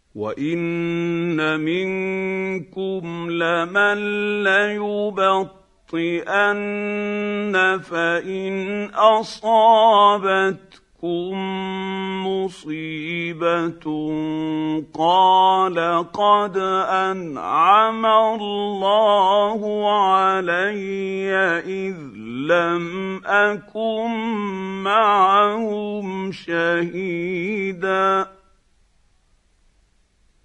وان منكم لمن ليبطئن فان اصابتكم مصيبه قال قد انعم الله علي اذ لم اكن معهم شهيدا